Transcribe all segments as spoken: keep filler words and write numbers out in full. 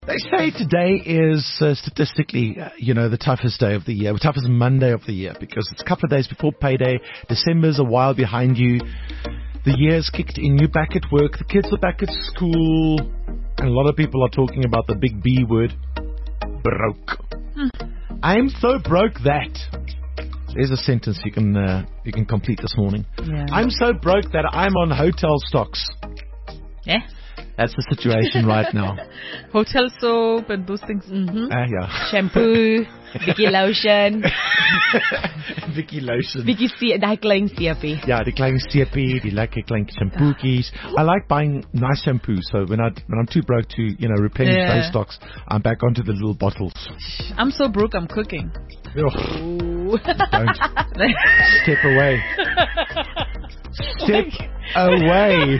They say today is uh, statistically, uh, you know, the toughest day of the year, the toughest Monday of the year, because it's a couple of days before payday. December's a while behind you. The year's kicked in. You're back at work. The kids are back at school. And a lot of people are talking about the big B word, broke. Hmm. I'm so broke that. There's a sentence you can uh, you can complete this morning. Yeah. I'm so broke that I'm on hotel stocks. Yeah. That's the situation right now. Hotel soap and those things. Mm-hmm. Uh, yeah. Shampoo, Vicky lotion. Vicky lotion. Vicky see die klein seepie. Ja, die klein seepie, die lekker klein shampookies. I like buying nice shampoo, so when I when I'm too broke to, you know, replenish yeah. those stocks, I'm back onto the little bottles. I'm so broke I'm cooking. Oh. Don't step away. Step away.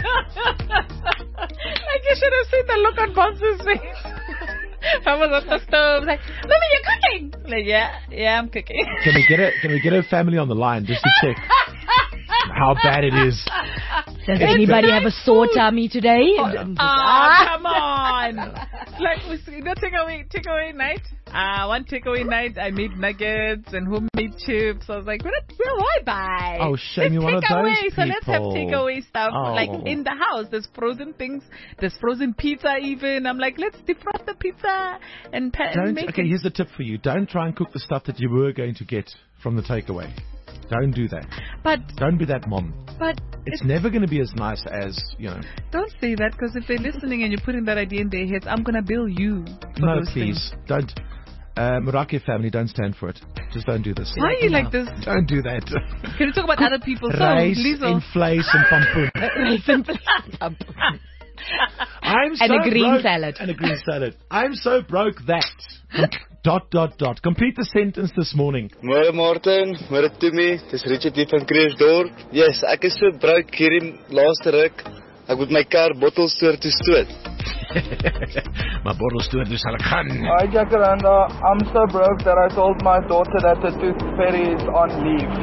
Like you should have seen the look on Bonsu's face. I was on the stove, like, Mommy, you're cooking. Like, yeah, yeah, I'm cooking. Can we get a Can we get her family on the line just to check how bad it is? Does it's anybody have a sore tummy today? Oh, oh come on! Like, you know, takeaway, takeaway night. Uh, one takeaway night, I made nuggets and homemade chips. I was like, where, where will I buy? Oh, shame you one of those people. So let's have takeaway stuff, oh. like in the house. There's frozen things. There's frozen pizza even. I'm like, let's defrost the pizza and, pa- Don't, and make Okay, it. here's the tip for you. Don't try and cook the stuff that you were going to get from the takeaway. Don't do that. But don't be that mom. But it's, it's never going to be as nice as, you know. Don't say that, because if they're listening and you're putting that idea in their heads, I'm going to bill you for No, those please. things. Don't. Uh, Morake family, don't stand for it. Just don't do this. Why are you like this? Don't do that. Can we talk about other people? Rice, so, Lizzo. inflation, pampoen. Rice, inflation, pampoen. I'm so and a green broke, salad. And a green salad. I'm so broke that. dot, dot, dot. Complete the sentence this morning. Môre Martin, môre Timmy, dis Richard hier van Kreersdorp. Yes, ek is so broke hier in laaste ruk. Ek moet my kar bottelstoer toe stoot. My bottelstoer toe sal ek gaan. Hi Jacaranda, I'm so broke that I told my daughter that the tooth fairy is on leave.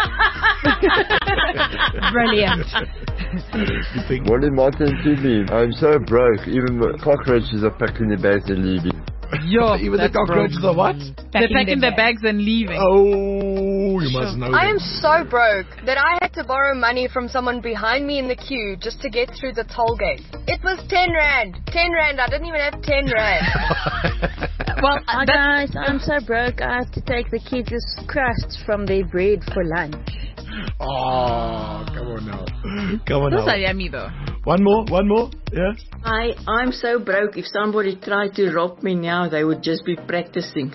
Brilliant. Morning Martin, Timmy. I'm so broke, even the cockroaches are packing their bags and leaving. Yo, even the cockroaches are what? They're packing their bags and leaving. Oh, you must know. I am so broke that I had to borrow money from someone behind me in the queue just to get through the toll gate. It was ten rand. Ten rand. I didn't even have ten rand. Well, hi guys, I'm so broke. I have to take the kids' crusts from their bread for lunch. Oh, come on now. Come on Those now. are yummy though. One more, one more, yeah? I, I'm so broke. If somebody tried to rob me now, they would just be practicing.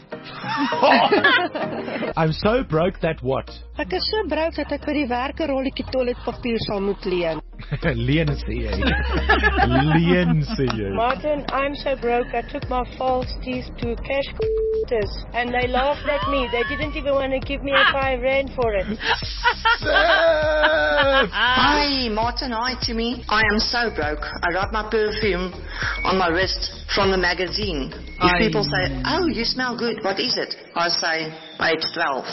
I'm so broke that what? Ek is so broke dat ek vir die werker rolletjie toiletpapier sal moet leen. Leen sê jy. Leen sê jy. Martin, I'm so broke I took my false teeth to cash counters and they laughed at me. They didn't even want to give me a five rand for it. Hi, Martin. Hi to me. I am so broke. I got my perfume on my wrist from the magazine. If Aye. people say, oh, you smell good, what is it? I say, page twelve.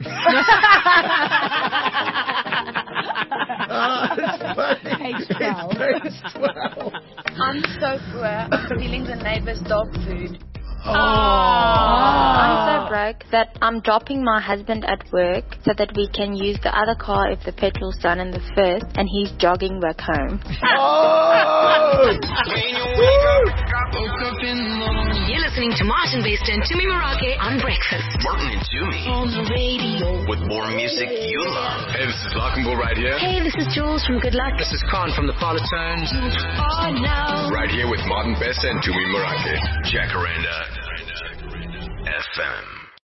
Oh, page twelve. Page twelve. I'm so poor. I'm stealing the neighbor's dog food. Oh. I'm so broke that I'm dropping my husband at work so that we can use the other car if the petrol's done in the first, and he's jogging back home. Oh! You're listening to Martin Best and Tumi Morake on Breakfast. Martin and Tumi on the radio with more music you love. Hey, this is Lockenbull right here. Hey, this is Jules from Good Luck. This is Khan from the Polytones. Oh, no. Right here with Martin Best and Tumi Morake. Jacaranda F M.